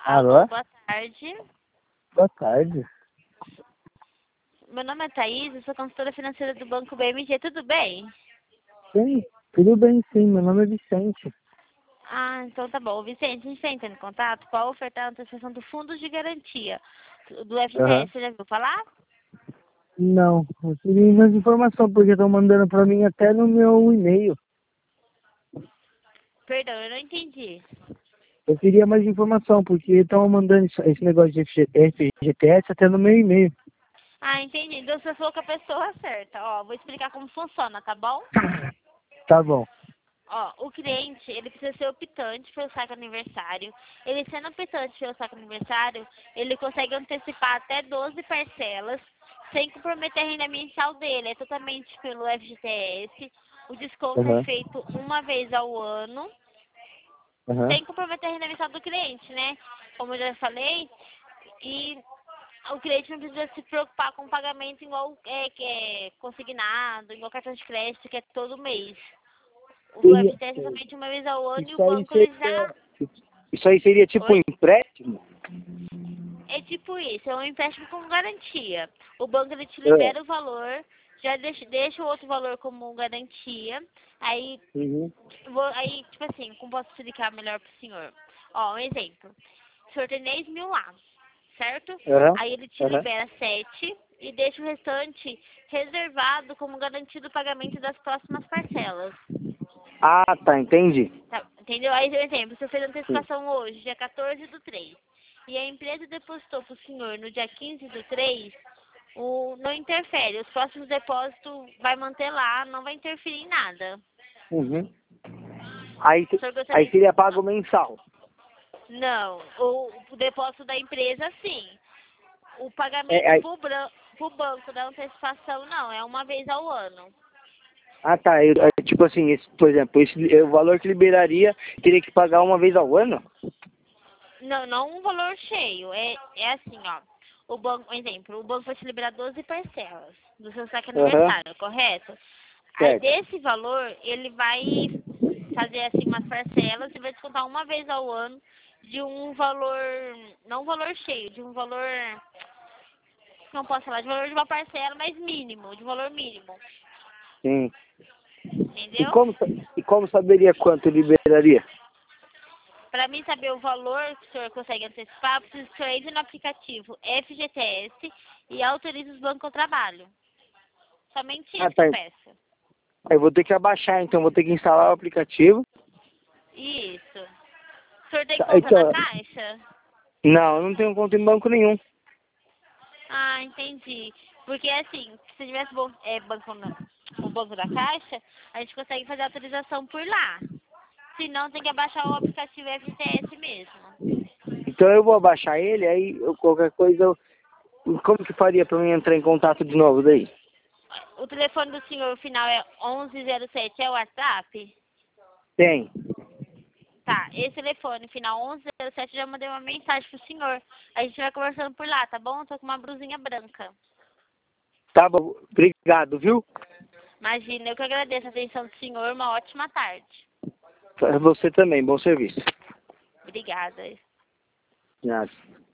Alô, Alô? boa tarde. Boa tarde. Meu nome é Thaís, eu sou consultora financeira do Banco BMG, tudo bem? Sim, tudo bem sim, meu nome é Vicente. Ah, então tá bom. Vicente, a gente está entrando em contato com a oferta da antecipação do Fundo de Garantia do Aham. FGTS, você já viu falar? Não, eu queria mais informação, porque estão mandando pra mim até no meu e-mail. Perdão, eu não entendi. Eu queria mais informação, porque estão mandando esse negócio de FGTS até no meu e-mail. Ah, entendi. Então você falou com a pessoa certa. Ó, vou explicar como funciona, tá bom? Tá bom. Ó, o cliente, ele precisa ser optante pelo saque aniversário. Ele sendo optante pelo saque aniversário, ele consegue antecipar até 12 parcelas, sem comprometer a renda mensal dele. É totalmente pelo FGTS. O desconto é Aham, feito uma vez ao ano, aham. sem comprometer a renda mensal do cliente, né? Como eu já falei, e o cliente não precisa se preocupar com o pagamento igual que é consignado, igual cartão de crédito, que é todo mês. O do Seria, FGTS é somente uma vez ao ano e o isso aí banco ele já. seria, isso aí seria tipo um Oi? empréstimo? É tipo isso, é um empréstimo com garantia. O banco ele te É. libera o valor, já deixa o outro valor como garantia. Aí, Uhum. aí tipo assim, como posso explicar melhor pro senhor? Ó, um exemplo. O senhor tem 10 mil lá, certo? Aham, Aí ele te aham. libera 7 e deixa o restante reservado como garantia do pagamento das próximas parcelas. Ah, tá, entendi. Tá, entendeu? Aí, por exemplo, você fez a Sim. antecipação hoje, dia 14/3, e a empresa depositou para o senhor no dia 15/3, não interfere. Os próximos depósitos vai manter lá, não vai interferir em nada. Uhum. Aí, O senhor aí gostaria... seria pago mensal. Não, o depósito da empresa, sim. O É, pagamento aí, para o banco da antecipação, não, é uma vez ao ano. ah, tá. Tipo assim, por exemplo, o valor que liberaria teria que pagar uma vez ao ano? Não, não um valor cheio. É assim, ó. O banco, por exemplo, o banco vai te liberar 12 parcelas do seu saque Aham, aniversário, correto? Aí certo. desse valor, ele vai fazer assim umas parcelas e vai descontar uma vez ao ano de um valor, não um valor cheio, de um valor, não posso falar, de valor de uma parcela, mas mínimo, de um valor mínimo. Sim. E Entendeu? como, e como saberia quanto liberaria? Para mim saber o valor que o senhor consegue antecipar, preciso que o senhor entre no aplicativo FGTS e autorize os bancos ao trabalho. Somente Ah, isso que tá. eu peço. Eu vou ter que abaixar, então vou ter que instalar o aplicativo. Isso. O senhor tem Tá, conta na então, Caixa? não, eu não tenho conta em banco nenhum. Ah, entendi. Porque assim, se tivesse banco o banco da Caixa, a gente consegue fazer a autorização por lá. Se não, tem que abaixar o aplicativo FGTS mesmo. Então eu vou abaixar ele, aí qualquer coisa como que faria para mim entrar em contato de novo daí? O telefone do senhor, o final é 1107, é o WhatsApp? Tem. Tá, esse telefone, final 1107, já mandei uma mensagem pro senhor. A gente vai conversando por lá, tá bom? Eu tô com uma blusinha branca. Tá bom, obrigado, viu? Imagina, eu que agradeço a atenção do senhor. Uma ótima tarde. Você também, bom serviço. Obrigada. Obrigado.